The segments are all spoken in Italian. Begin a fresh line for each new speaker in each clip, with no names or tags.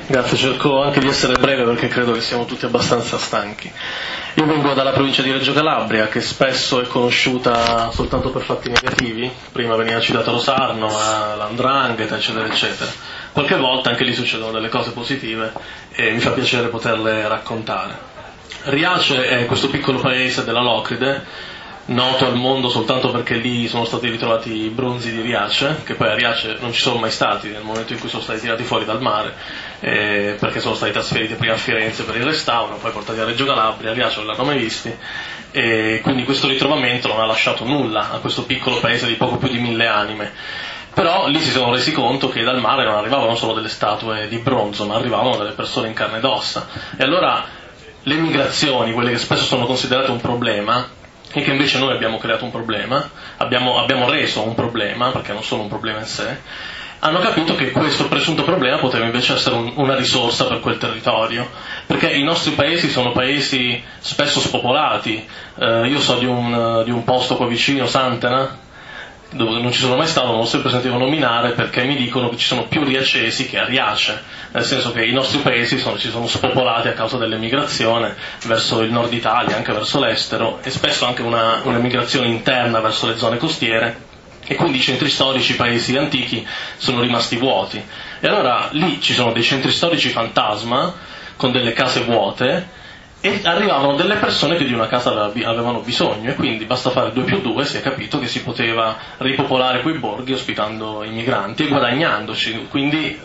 Grazie, cerco anche di essere breve perché credo che siamo tutti abbastanza stanchi. Io vengo dalla provincia di Reggio Calabria, che spesso è conosciuta soltanto per fatti negativi. Prima veniva citato Rosarno, l'Andrangheta, eccetera, eccetera. Qualche volta anche lì succedono delle cose positive e mi fa piacere poterle raccontare. Riace è questo piccolo paese della Locride, noto al mondo soltanto perché lì sono stati ritrovati i bronzi di Riace, che poi a Riace non ci sono mai stati nel momento in cui sono stati tirati fuori dal mare, perché sono stati trasferiti prima a Firenze per il restauro, poi portati a Reggio Calabria. A Riace non l'hanno mai visti, e quindi questo ritrovamento non ha lasciato nulla a questo piccolo paese di poco più di 1000 anime. Però lì si sono resi conto che dal mare non arrivavano solo delle statue di bronzo, ma arrivavano delle persone in carne ed ossa. E allora le migrazioni, quelle che spesso sono considerate un problema, e che invece noi abbiamo creato un problema, abbiamo reso un problema, perché non sono un problema in sé, hanno capito che questo presunto problema poteva invece essere una risorsa per quel territorio, perché i nostri paesi sono paesi spesso spopolati. Io so di un posto qua vicino, Santena, dove non ci sono mai stato, non l'ho sempre sentito nominare, perché mi dicono che ci sono più riacesi che a Riace, nel senso che i nostri paesi si sono spopolati a causa dell'emigrazione verso il nord Italia, anche verso l'estero, e spesso anche una migrazione interna verso le zone costiere, e quindi i centri storici, i paesi antichi, sono rimasti vuoti. E allora lì ci sono dei centri storici fantasma, con delle case vuote, e arrivavano delle persone che di una casa avevano bisogno, e quindi basta fare 2 più 2, si è capito che si poteva ripopolare quei borghi ospitando i migranti e guadagnandoci, quindi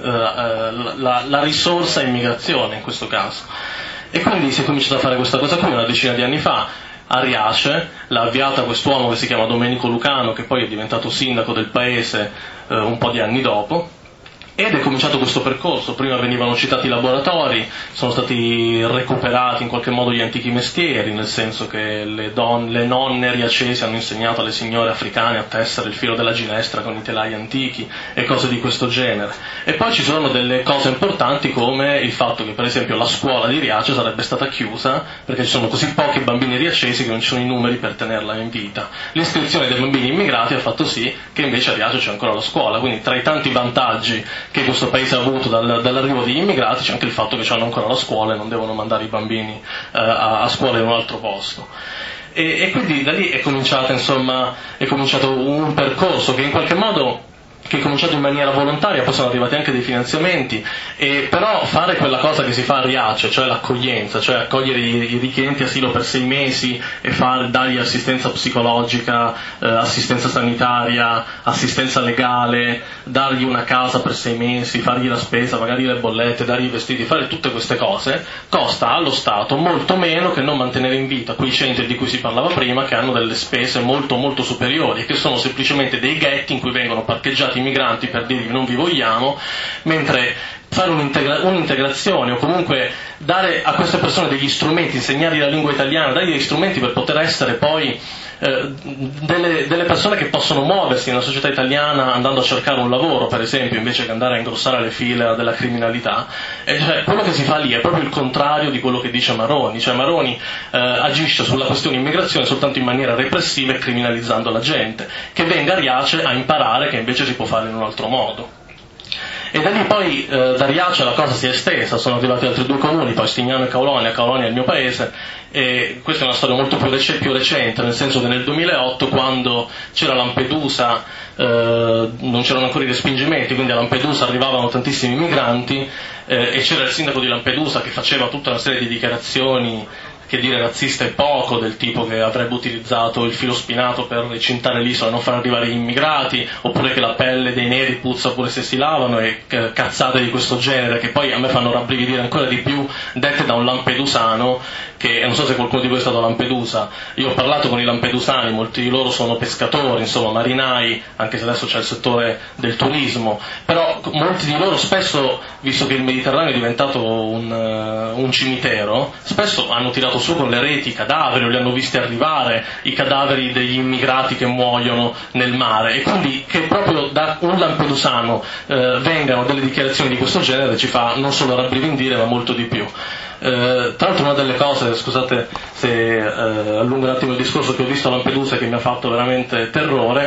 la risorsa immigrazione in questo caso. E quindi si è cominciato a fare questa cosa qui una decina di anni fa a Riace. L'ha avviata quest'uomo che si chiama Domenico Lucano, che poi è diventato sindaco del paese un po' di anni dopo. Ed è cominciato questo percorso. Prima venivano citati i laboratori, sono stati recuperati in qualche modo gli antichi mestieri, nel senso che le nonne riacesi hanno insegnato alle signore africane a tessere il filo della ginestra con i telai antichi e cose di questo genere. E poi ci sono delle cose importanti, come il fatto che per esempio la scuola di Riace sarebbe stata chiusa perché ci sono così pochi bambini riacesi che non ci sono i numeri per tenerla in vita. L'iscrizione dei bambini immigrati ha fatto sì che invece a Riace c'è ancora la scuola, quindi tra i tanti vantaggi che questo paese ha avuto dall'arrivo degli immigrati c'è anche il fatto che hanno ancora la scuola e non devono mandare i bambini a scuola in un altro posto. E quindi da lì è cominciato un percorso che in qualche modo che è cominciato in maniera volontaria, poi sono arrivati anche dei finanziamenti, però fare quella cosa che si fa a Riace, cioè l'accoglienza, cioè accogliere i richiedenti asilo per 6 mesi e dargli assistenza psicologica, assistenza sanitaria, assistenza legale, dargli una casa per 6 mesi, fargli la spesa, magari le bollette, dargli i vestiti, fare tutte queste cose costa allo Stato molto meno che non mantenere in vita quei centri di cui si parlava prima, che hanno delle spese molto molto superiori e che sono semplicemente dei ghetti in cui vengono parcheggiati i migranti per dirgli non vi vogliamo, mentre fare un'integrazione o comunque dare a queste persone degli strumenti, insegnargli la lingua italiana, dargli degli strumenti per poter essere poi delle persone che possono muoversi nella società italiana andando a cercare un lavoro, per esempio, invece che andare a ingrossare le file della criminalità. Cioè, quello che si fa lì è proprio il contrario di quello che dice Maroni, cioè Maroni agisce sulla questione immigrazione soltanto in maniera repressiva e criminalizzando la gente, che venga a Riace a imparare che invece si può fare in un altro modo. E da lì poi da Riace la cosa si è estesa, sono arrivati altri 2 comuni, poi Stignano e Caulonia è il mio paese, e questa è una storia molto più recente, nel senso che nel 2008, quando c'era Lampedusa, non c'erano ancora i respingimenti, quindi a Lampedusa arrivavano tantissimi migranti, e c'era il sindaco di Lampedusa che faceva tutta una serie di dichiarazioni, che dire razzista è poco, del tipo che avrebbe utilizzato il filo spinato per recintare l'isola e non far arrivare gli immigrati, oppure che la pelle dei neri puzza pure se si lavano, e cazzate di questo genere che poi a me fanno rabbrividire ancora di più, dette da un lampedusano che, non so se qualcuno di voi è stato a Lampedusa. Io ho parlato con i lampedusani, molti di loro sono pescatori, insomma marinai, anche se adesso c'è il settore del turismo, però molti di loro spesso, visto che il Mediterraneo è diventato un cimitero, spesso hanno tirato su con le reti i cadaveri, o li hanno visti arrivare i cadaveri degli immigrati che muoiono nel mare, e quindi che proprio da un lampedusano vengano delle dichiarazioni di questo genere ci fa non solo rabbrividire ma molto di più. Tra l'altro una delle cose, scusate se allungo un attimo il discorso, che ho visto a Lampedusa che mi ha fatto veramente terrore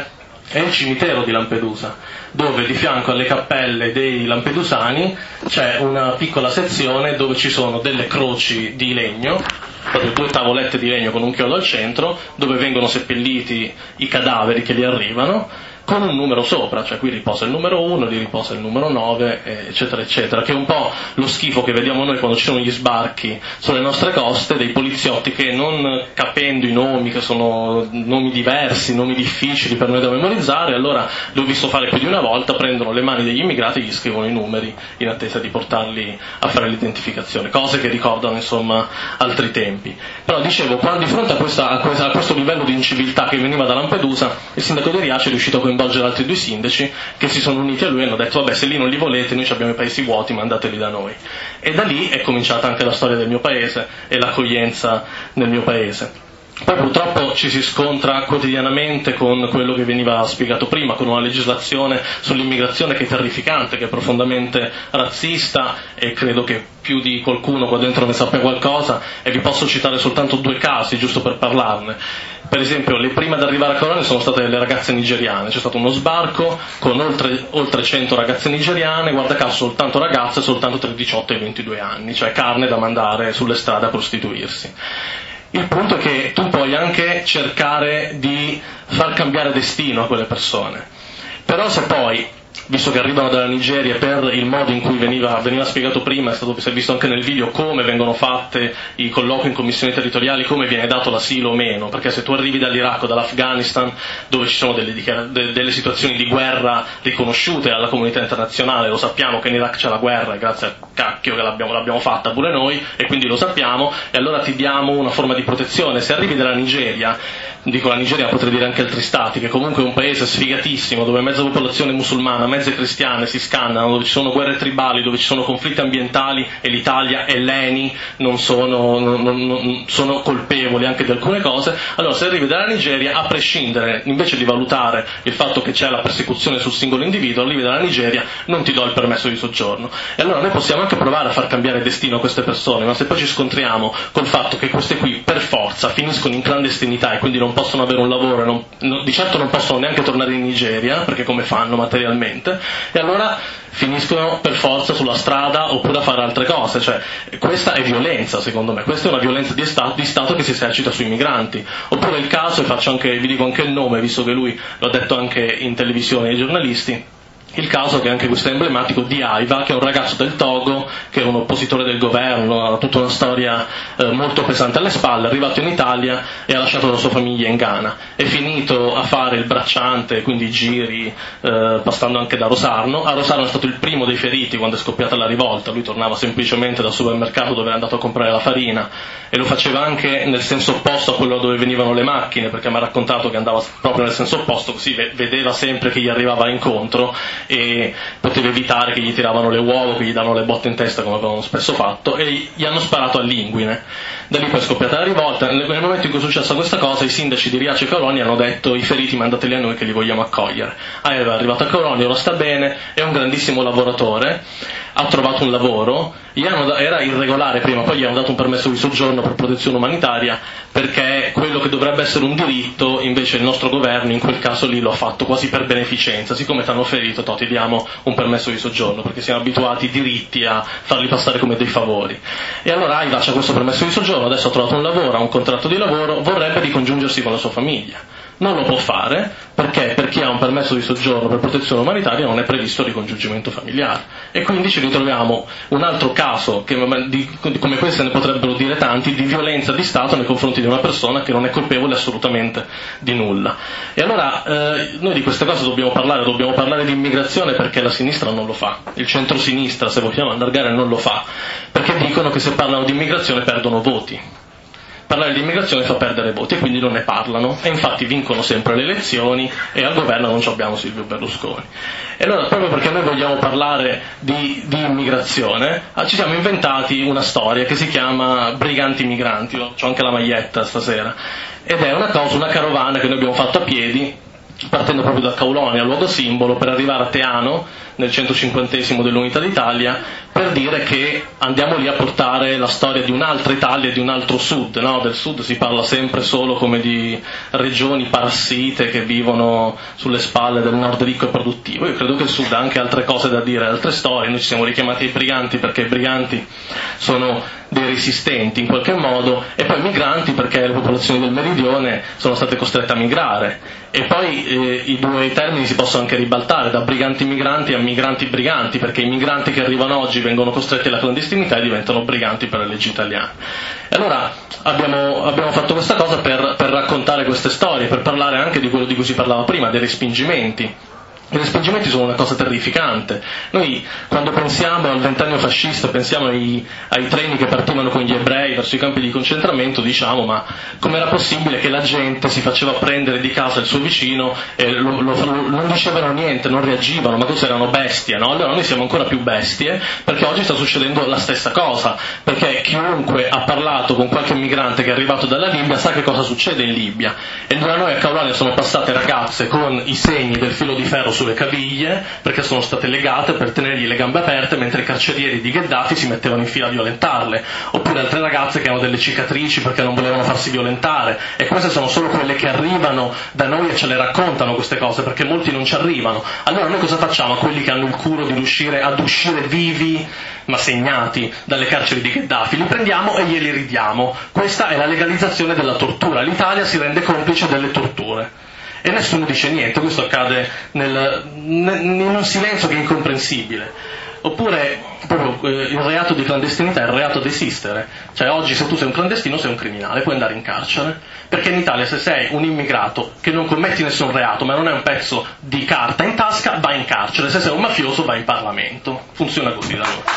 è il cimitero di Lampedusa, dove di fianco alle cappelle dei lampedusani c'è una piccola sezione dove ci sono delle croci di legno, proprio 2 tavolette di legno con un chiodo al centro, dove vengono seppelliti i cadaveri che li arrivano, con un numero sopra, cioè qui riposa il numero 1, lì riposa il numero 9, eccetera, eccetera, che è un po' lo schifo che vediamo noi quando ci sono gli sbarchi sulle nostre coste, dei poliziotti che, non capendo i nomi, che sono nomi diversi, nomi difficili per noi da memorizzare, allora l'ho visto fare più di una volta, prendono le mani degli immigrati e gli scrivono i numeri in attesa di portarli a fare l'identificazione, cose che ricordano insomma altri tempi. Però dicevo, quando di fronte a questo livello di inciviltà che veniva da Lampedusa, il sindaco di Riace è riuscito a coinvolgere altri 2 sindaci che si sono uniti a lui e hanno detto: vabbè, se lì non li volete, noi abbiamo i paesi vuoti, mandateli da noi. E da lì è cominciata anche la storia del mio paese e l'accoglienza nel mio paese. Poi purtroppo ci si scontra quotidianamente con quello che veniva spiegato prima, con una legislazione sull'immigrazione che è terrificante, che è profondamente razzista, e credo che più di qualcuno qua dentro ne sappia qualcosa, e vi posso citare soltanto 2 casi giusto per parlarne. Per esempio, le prime ad arrivare a Colonia sono state le ragazze nigeriane, c'è stato uno sbarco con oltre 100 ragazze nigeriane, guarda caso soltanto ragazze, soltanto tra i 18 e i 22 anni, cioè carne da mandare sulle strade a prostituirsi. Il punto è che tu puoi anche cercare di far cambiare destino a quelle persone, però se poi, visto che arrivano dalla Nigeria, per il modo in cui veniva spiegato prima, si è visto anche nel video come vengono fatte i colloqui in commissioni territoriali, come viene dato l'asilo o meno, perché se tu arrivi dall'Iraq o dall'Afghanistan, dove ci sono delle situazioni di guerra riconosciute alla comunità internazionale, lo sappiamo che in Iraq c'è la guerra, e grazie a cacchio che l'abbiamo fatta pure noi, e quindi lo sappiamo, e allora ti diamo una forma di protezione. Se arrivi dalla Nigeria, dico la Nigeria, potrei dire anche altri stati, che comunque è un paese sfigatissimo, dove mezza popolazione musulmana, mezze cristiane si scannano, dove ci sono guerre tribali, dove ci sono conflitti ambientali, e l'Italia e l'ENI non sono colpevoli anche di alcune cose. Allora se arrivi dalla Nigeria, a prescindere, invece di valutare il fatto che c'è la persecuzione sul singolo individuo, arrivi dalla Nigeria, non ti do il permesso di soggiorno. E allora noi possiamo anche provare a far cambiare destino a queste persone, ma se poi ci scontriamo col fatto che queste qui per forza finiscono in clandestinità e quindi non possono avere un lavoro, di certo non possono neanche tornare in Nigeria, perché come fanno materialmente, e allora finiscono per forza sulla strada oppure a fare altre cose. Cioè, questa è violenza, secondo me, questa è una violenza di Stato che si esercita sui migranti. Oppure il caso, e vi dico anche il nome, visto che lui l'ha detto anche in televisione ai giornalisti, il caso, che anche questo è emblematico, di Aiva, che è un ragazzo del Togo, che è un oppositore del governo, ha tutta una storia molto pesante alle spalle, è arrivato in Italia e ha lasciato la sua famiglia in Ghana, è finito a fare il bracciante, quindi giri, passando anche da Rosarno. A Rosarno è stato il primo dei feriti quando è scoppiata la rivolta, lui tornava semplicemente dal supermercato dove era andato a comprare la farina, e lo faceva anche nel senso opposto a quello dove venivano le macchine, perché mi ha raccontato che andava proprio nel senso opposto, così vedeva sempre che gli arrivava incontro e poteva evitare che gli tiravano le uova, che gli davano le botte in testa come avevano spesso fatto, e gli hanno sparato a linguine. Da lì poi è scoppiata la rivolta. Nel momento in cui è successa questa cosa, i sindaci di Riace e Colonia hanno detto: i feriti mandateli a noi che li vogliamo accogliere. È arrivato a Colonia, ora sta bene, è un grandissimo lavoratore, ha trovato un lavoro, era irregolare prima, poi gli hanno dato un permesso di soggiorno per protezione umanitaria, perché quello che dovrebbe essere un diritto, invece il nostro governo in quel caso lì lo ha fatto quasi per beneficenza: siccome ti hanno ferito, ti diamo un permesso di soggiorno, perché siamo abituati i diritti a farli passare come dei favori. E allora Aiva c'ha questo permesso di soggiorno, adesso ha trovato un lavoro, ha un contratto di lavoro, vorrebbe ricongiungersi con la sua famiglia. Non lo può fare perché per chi ha un permesso di soggiorno per protezione umanitaria non è previsto il ricongiungimento familiare, e quindi ci ritroviamo un altro caso che, come questo ne potrebbero dire tanti, di violenza di Stato nei confronti di una persona che non è colpevole assolutamente di nulla. E allora noi di queste cose dobbiamo parlare di immigrazione, perché la sinistra non lo fa, il centro-sinistra, se vogliamo allargare, non lo fa, perché dicono che se parlano di immigrazione perdono voti. Parlare di immigrazione fa perdere voti, e quindi non ne parlano, e infatti vincono sempre le elezioni, e al governo non abbiamo Silvio Berlusconi. E allora, proprio perché noi vogliamo parlare di immigrazione, ci siamo inventati una storia che si chiama Briganti Migranti. C'ho anche la maglietta stasera, ed è una carovana che noi abbiamo fatto a piedi, partendo proprio da Kaulonia, luogo simbolo, per arrivare a Teano nel 150° dell'Unità d'Italia, per dire che andiamo lì a portare la storia di un'altra Italia e di un altro Sud, no? Del Sud si parla sempre solo come di regioni parassite che vivono sulle spalle del Nord ricco e produttivo. Io credo che il Sud ha anche altre cose da dire, altre storie. Noi ci siamo richiamati ai briganti perché i briganti sono dei resistenti in qualche modo, e poi migranti perché le popolazioni del meridione sono state costrette a migrare. E poi i due termini si possono anche ribaltare, da briganti migranti a migranti briganti, perché i migranti che arrivano oggi vengono costretti alla clandestinità e diventano briganti per le leggi italiane. E allora abbiamo fatto questa cosa per raccontare queste storie, per parlare anche di quello di cui si parlava prima, dei respingimenti. I respingimenti sono una cosa terrificante. Noi quando pensiamo al ventennio fascista, pensiamo ai treni che partivano con gli ebrei verso i campi di concentramento, diciamo: ma com'era possibile che la gente si faceva prendere di casa il suo vicino e non dicevano niente, non reagivano, ma cos'erano, bestie, no? Allora noi siamo ancora più bestie, perché oggi sta succedendo la stessa cosa, perché chiunque ha parlato con qualche migrante che è arrivato dalla Libia sa che cosa succede in Libia. E da noi a Kaulonia sono passate ragazze con i segni del filo di ferro sulle caviglie perché sono state legate per tenergli le gambe aperte, mentre i carcerieri di Gheddafi si mettevano in fila a violentarle, oppure altre ragazze che hanno delle cicatrici perché non volevano farsi violentare. E queste sono solo quelle che arrivano da noi e ce le raccontano queste cose, perché molti non ci arrivano. Allora noi cosa facciamo a quelli che hanno il culo di riuscire ad uscire vivi ma segnati dalle carceri di Gheddafi? Li prendiamo e glieli ridiamo. Questa è la legalizzazione della tortura. L'Italia si rende complice delle torture e nessuno dice niente. Questo accade in un silenzio che è incomprensibile. Oppure proprio il reato di clandestinità è il reato di esistere. Cioè oggi se tu sei un clandestino sei un criminale, puoi andare in carcere, perché in Italia se sei un immigrato che non commetti nessun reato ma non è un pezzo di carta in tasca, vai in carcere. Se sei un mafioso vai in Parlamento. Funziona così da noi.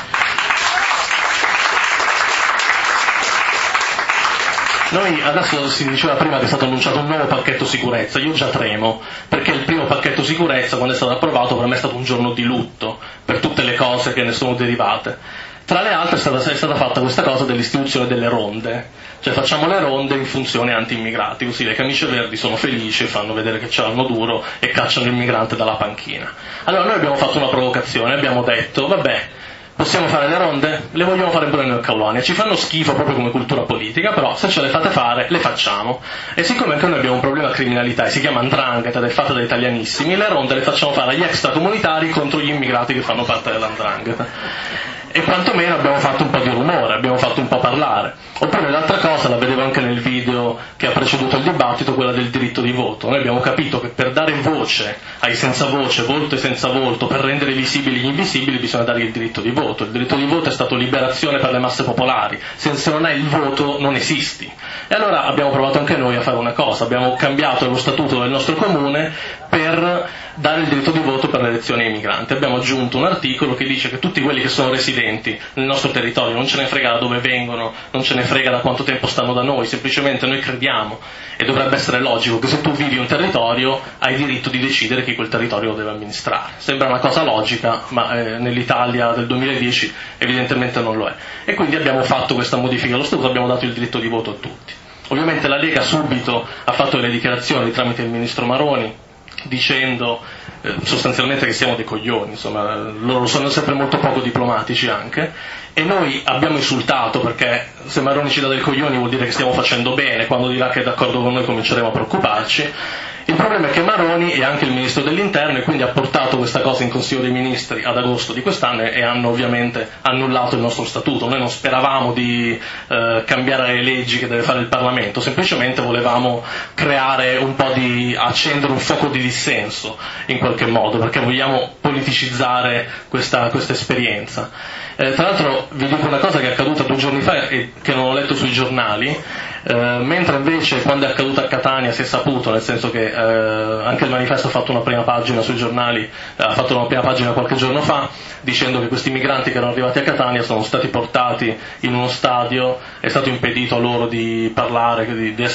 Noi adesso si diceva prima che è stato annunciato un nuovo pacchetto sicurezza. Io già tremo, perché il primo pacchetto sicurezza, quando è stato approvato, per me è stato un giorno di lutto per tutte le cose che ne sono derivate. Tra le altre è stata fatta questa cosa dell'istituzione delle ronde, cioè facciamo le ronde in funzione anti-immigrati, così le camicie verdi sono felici, fanno vedere che ce l'hanno duro e cacciano il migrante dalla panchina. Allora noi abbiamo fatto una provocazione, abbiamo detto: vabbè, possiamo fare le ronde? Le vogliamo fare pure noi a Kaulonia. Ci fanno schifo proprio come cultura politica, però se ce le fate fare, le facciamo. E siccome anche noi abbiamo un problema di criminalità e si chiama 'ndrangheta, ed è fatta da italianissimi, le ronde le facciamo fare agli extracomunitari contro gli immigrati che fanno parte della 'ndrangheta. E quantomeno abbiamo fatto un po' di rumore, abbiamo fatto un po' parlare. Oppure l'altra cosa, la vedevo anche nel video che ha preceduto il dibattito, quella del diritto di voto. Noi abbiamo capito che per dare voce ai senza voce, volto e senza volto, per rendere visibili gli invisibili, bisogna dargli il diritto di voto. Il diritto di voto è stato liberazione per le masse popolari. Se non hai il voto non esisti. E allora abbiamo provato anche noi a fare una cosa, abbiamo cambiato lo statuto del nostro comune per dare il diritto di voto per le elezioni ai migranti. Abbiamo aggiunto un articolo che dice che tutti quelli che sono residenti nel nostro territorio, non ce ne frega da dove vengono, non ce ne frega da quanto tempo stanno da noi, semplicemente noi crediamo, e dovrebbe essere logico, che se tu vivi un territorio hai diritto di decidere chi quel territorio lo deve amministrare. Sembra una cosa logica, ma nell'Italia del 2010 evidentemente non lo è. E quindi abbiamo fatto questa modifica allo statuto, abbiamo dato il diritto di voto a tutti. Ovviamente la Lega subito ha fatto le dichiarazioni tramite il ministro Maroni, dicendo sostanzialmente che siamo dei coglioni, insomma, loro sono sempre molto poco diplomatici anche, e noi abbiamo insultato, perché se Maroni ci dà dei coglioni vuol dire che stiamo facendo bene, quando dirà che è d'accordo con noi cominceremo a preoccuparci. Il problema è che Maroni è anche il ministro dell'interno e quindi ha portato questa cosa in Consiglio dei Ministri ad agosto di quest'anno e hanno ovviamente annullato il nostro statuto. Noi non speravamo di cambiare le leggi che deve fare il Parlamento, semplicemente volevamo creare un po' accendere un fuoco di dissenso in qualche modo, perché vogliamo politicizzare questa esperienza. Tra l'altro vi dico una cosa che è accaduta 2 giorni fa e che non ho letto sui giornali. Mentre invece quando è accaduto a Catania si è saputo, nel senso che anche il manifesto ha fatto una prima pagina sui giornali, ha fatto una prima pagina qualche giorno fa dicendo che questi migranti che erano arrivati a Catania sono stati portati in uno stadio, è stato impedito a loro di parlare,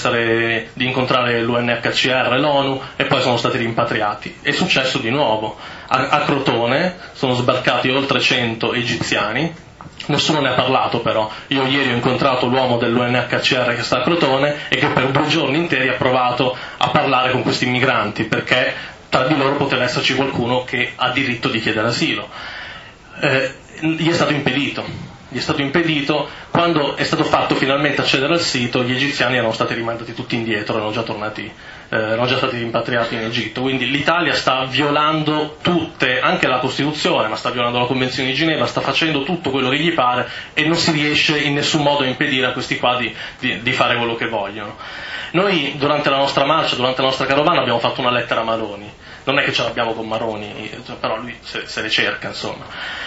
di incontrare l'UNHCR e l'ONU, e poi sono stati rimpatriati. È successo di nuovo a Crotone, sono sbarcati oltre 100 egiziani Nessuno ne ha parlato però. Io ieri ho incontrato l'uomo dell'UNHCR che sta a Crotone e che per 2 giorni interi ha provato a parlare con questi migranti, perché tra di loro poteva esserci qualcuno che ha diritto di chiedere asilo. Gli è stato impedito. Quando è stato fatto finalmente accedere al sito, gli egiziani erano stati rimandati tutti indietro, erano già stati rimpatriati in Egitto. Quindi l'Italia sta violando anche la Costituzione, ma sta violando la Convenzione di Ginevra, sta facendo tutto quello che gli pare e non si riesce in nessun modo a impedire a questi qua di fare quello che vogliono. Noi durante la nostra marcia, durante la nostra carovana abbiamo fatto una lettera a Maroni. Non è che ce l'abbiamo con Maroni, però lui se le cerca, insomma.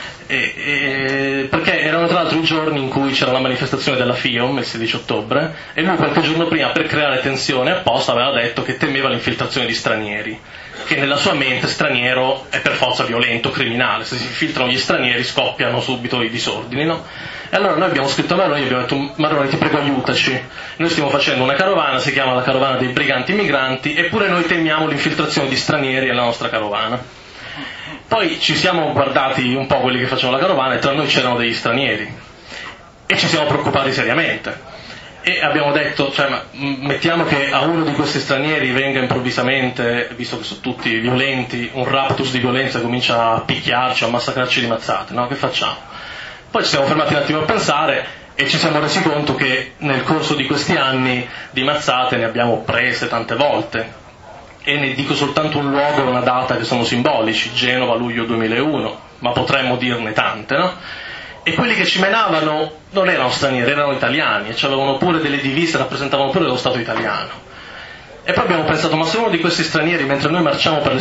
Perché erano tra l'altro i giorni in cui c'era la manifestazione della FIOM, il 16 ottobre, e lui qualche giorno prima, per creare tensione apposta, aveva detto che temeva l'infiltrazione di stranieri, che nella sua mente straniero è per forza violento, criminale, se si infiltrano gli stranieri scoppiano subito i disordini, no? E allora noi abbiamo scritto a Maroni e abbiamo detto: Maroni, ti prego, aiutaci, noi stiamo facendo una carovana, si chiama la carovana dei briganti migranti, eppure noi temiamo l'infiltrazione di stranieri nella nostra carovana. Poi ci siamo guardati un po' quelli che facevano la carovana e tra noi c'erano degli stranieri e ci siamo preoccupati seriamente e abbiamo detto, mettiamo che a uno di questi stranieri venga improvvisamente, visto che sono tutti violenti, un raptus di violenza, comincia a picchiarci, a massacrarci di mazzate, no? Che facciamo? Poi ci siamo fermati un attimo a pensare e ci siamo resi conto che nel corso di questi anni di mazzate ne abbiamo prese tante volte. E ne dico soltanto un luogo e una data che sono simbolici: Genova, luglio 2001, ma potremmo dirne tante, no? E quelli che ci menavano non erano stranieri, erano italiani, e avevano pure delle divise, rappresentavano pure lo Stato italiano. E poi abbiamo pensato: ma se uno di questi stranieri, mentre noi marciamo per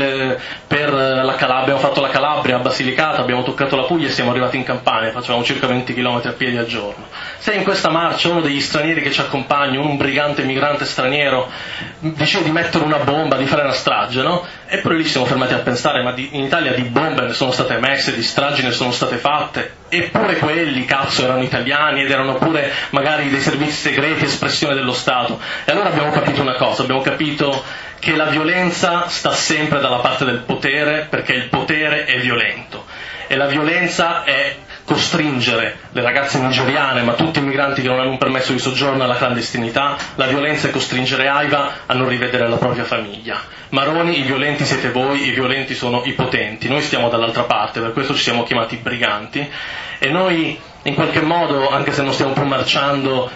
la Calabria, abbiamo fatto la Calabria, Basilicata, abbiamo toccato la Puglia e siamo arrivati in Campania, facevamo circa 20 km a piedi al giorno, se in questa marcia uno degli stranieri che ci accompagna, un brigante migrante straniero, decide di mettere una bomba, di fare una strage, no? Eppure lì siamo fermati a pensare: ma in Italia di bombe ne sono state emesse, di stragi ne sono state fatte, eppure quelli, cazzo, erano italiani ed erano pure magari dei servizi segreti, espressione dello Stato. E allora abbiamo capito una cosa, abbiamo capito che la violenza sta sempre dalla parte del potere, perché il potere è violento e la violenza è costringere le ragazze nigeriane, ma tutti i migranti che non hanno un permesso di soggiorno, alla clandestinità. La violenza è costringere Aiva a non rivedere la propria famiglia. Maroni, i violenti siete voi, i violenti sono i potenti, noi stiamo dall'altra parte, per questo ci siamo chiamati briganti e noi in qualche modo, anche se non stiamo più marciando,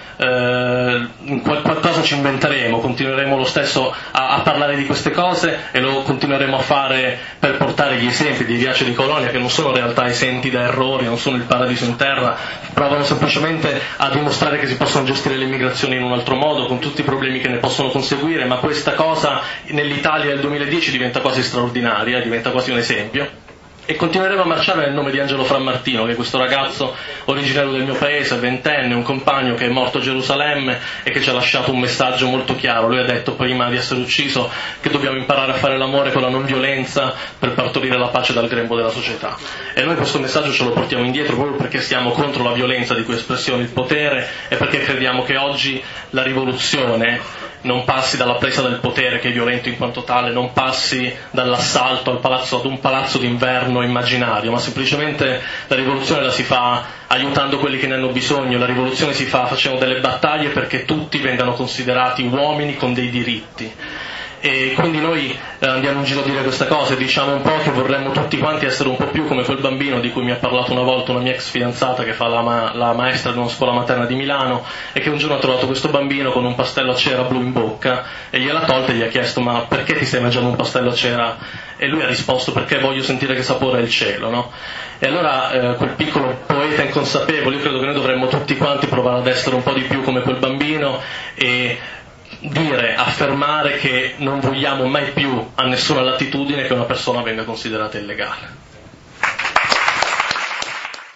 qualcosa ci inventeremo, continueremo lo stesso a parlare di queste cose e lo continueremo a fare per portare gli esempi di Riace di Colonia, che non sono realtà esenti da errori, non sono il paradiso in terra, provano semplicemente a dimostrare che si possono gestire le migrazioni in un altro modo, con tutti i problemi che ne possono conseguire, ma questa cosa nell'Italia del 2010 diventa quasi straordinaria, diventa quasi un esempio. E continueremo a marciare nel nome di Angelo Frammartino, che è questo ragazzo originario del mio paese, 20enne, un compagno che è morto a Gerusalemme e che ci ha lasciato un messaggio molto chiaro. Lui ha detto prima di essere ucciso che dobbiamo imparare a fare l'amore con la non violenza per partorire la pace dal grembo della società. E noi questo messaggio ce lo portiamo indietro proprio perché siamo contro la violenza di cui è espressione il potere e perché crediamo che oggi la rivoluzione non passi dalla presa del potere, che è violento in quanto tale, non passi dall'assalto ad un palazzo d'inverno immaginario, ma semplicemente la rivoluzione la si fa aiutando quelli che ne hanno bisogno, la rivoluzione si fa facendo delle battaglie perché tutti vengano considerati uomini con dei diritti. E quindi noi andiamo in giro a dire queste cose, diciamo un po' che vorremmo tutti quanti essere un po' più come quel bambino di cui mi ha parlato una volta una mia ex fidanzata che fa la maestra di una scuola materna di Milano e che un giorno ha trovato questo bambino con un pastello a cera blu in bocca e gliel'ha tolta e gli ha chiesto: ma perché ti stai mangiando un pastello a cera? E lui ha risposto: perché voglio sentire che sapore è il cielo, no? E allora quel piccolo poeta inconsapevole, io credo che noi dovremmo tutti quanti provare ad essere un po' di più come quel bambino e affermare che non vogliamo mai più a nessuna latitudine che una persona venga considerata illegale.